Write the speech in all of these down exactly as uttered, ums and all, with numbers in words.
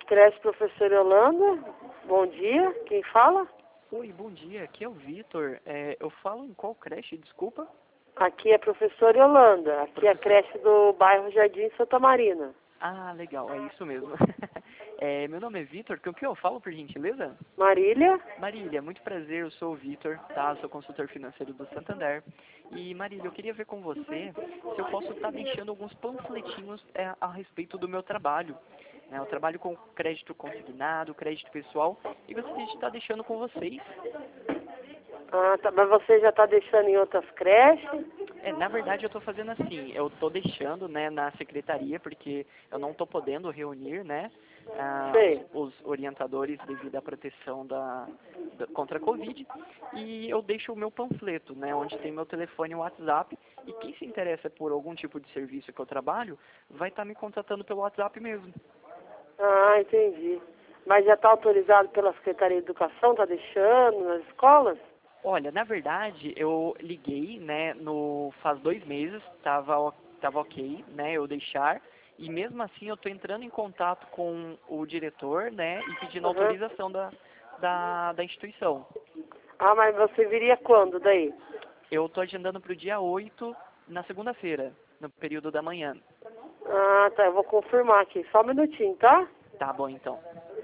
Creche Professor Yolanda, bom dia, quem fala? Oi, bom dia, aqui é o Vitor. É, eu falo em qual creche, desculpa? Aqui é Professor Yolanda, aqui Professor... é a creche do bairro Jardim Santa Marina. Ah, legal, é isso mesmo. é, meu nome é Vitor, com o que eu falo, por gentileza? Marília? Marília, muito prazer, eu sou o Vitor, tá? Sou consultor financeiro do Santander. E Marília, eu queria ver com você se eu posso estar deixando alguns panfletinhos é, a respeito do meu trabalho. Né? Eu trabalho com crédito consignado, crédito pessoal, e gostaria de estar deixando com vocês. Ah, tá, mas você já está deixando em outras creches? É, na verdade eu estou fazendo assim, eu estou deixando, né, na secretaria, porque eu não estou podendo reunir, né, ah, Sei. os orientadores devido à proteção da, da, contra a Covid, e eu deixo o meu panfleto, né, onde tem meu telefone e WhatsApp, e quem se interessa por algum tipo de serviço que eu trabalho, vai estar me contatando pelo WhatsApp mesmo. Ah, entendi. Mas já está autorizado pela Secretaria de Educação, está deixando nas escolas? Olha, na verdade, eu liguei, né, no, faz dois meses, tava, tava ok, né, eu deixar, e mesmo assim eu tô entrando em contato com o diretor, né, e pedindo Uhum. autorização da, da, da instituição. Ah, mas você viria quando daí? Eu tô agendando para o dia oito, na segunda-feira, no período da manhã. Ah, tá, eu vou confirmar aqui, só um minutinho, tá? Tá bom, então.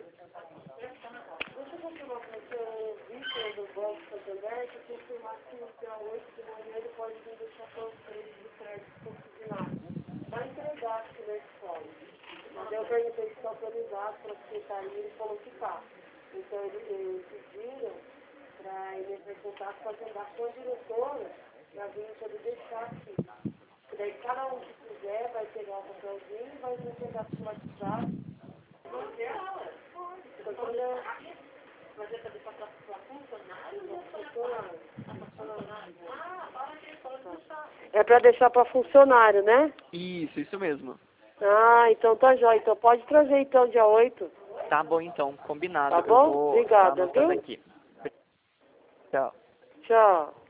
Do Banco Santander, que confirmar que no dia oito de manhã ele pode vir deixar para os três do crédito consignado. Vai entregar aqui na escola. Mas eu perguntei se está autorizado para a secretaria e ele falou que está. Então eles eles pediram para ele entrar em contato para agendar com a diretora para vir poder deixar aqui. E daí cada um que quiser vai pegar o papelzinho e vai entregar para o WhatsApp. Mas é para deixar para funcionário? É para deixar para funcionário, né? Isso, isso mesmo. Ah, então tá jóia. Então pode trazer então dia oito. Tá bom, então, combinado. Tá Eu bom? vou estar Obrigada, anotando viu? aqui. Tchau. Tchau.